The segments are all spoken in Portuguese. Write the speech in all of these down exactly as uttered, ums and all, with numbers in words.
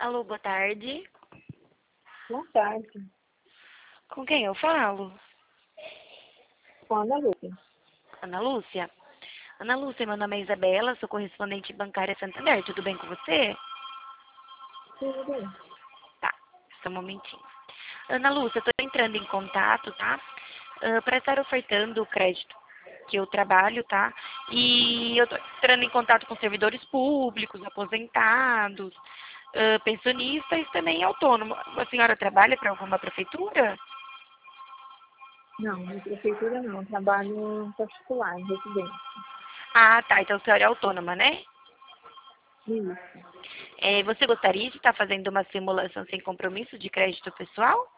Alô, boa tarde. Boa tarde. Com quem eu falo? Com a Ana Lúcia. Ana Lúcia? Ana Lúcia, meu nome é Isabela, sou correspondente bancária Santander. Tudo bem com você? Tudo bem. Tá, só um momentinho. Ana Lúcia, eu tô entrando em contato, tá? Uh, para estar ofertando o crédito que eu trabalho, tá? E eu tô entrando em contato com servidores públicos, aposentados, uh, pensionistas e também autônomos. A senhora trabalha para alguma prefeitura? Não, na prefeitura não. Eu trabalho em particular, em residência. Ah, tá. Então a senhora é autônoma, né? Isso. É, você gostaria de estar fazendo uma simulação sem compromisso de crédito pessoal?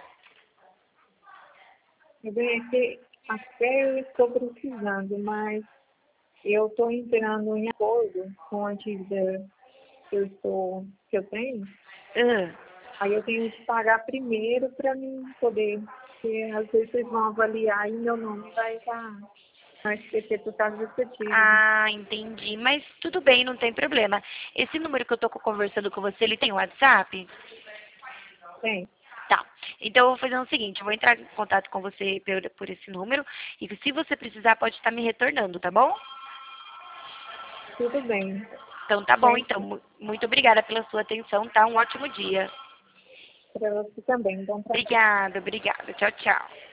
Eu ganhei que até eu estou precisando, mas eu estou entrando em acordo com a dívida que eu, estou, que eu tenho. Ah, Aí eu tenho que pagar primeiro para mim poder, porque às vezes vocês vão avaliar e meu nome vai estar no S P C por causa dessa dívida. ah, entendi. Mas tudo bem, não tem problema. Esse número que eu tô conversando com você, ele tem WhatsApp? Tem. Tá. Então eu vou fazer o seguinte, eu vou entrar em contato com você por, por esse número e se você precisar pode estar me retornando, tá bom? Tudo bem. Então tá bom, então. Certo. Mu- Muito obrigada pela sua atenção, tá? Um ótimo dia. Para você também. Bom trabalho. Obrigada, obrigada. Tchau, tchau.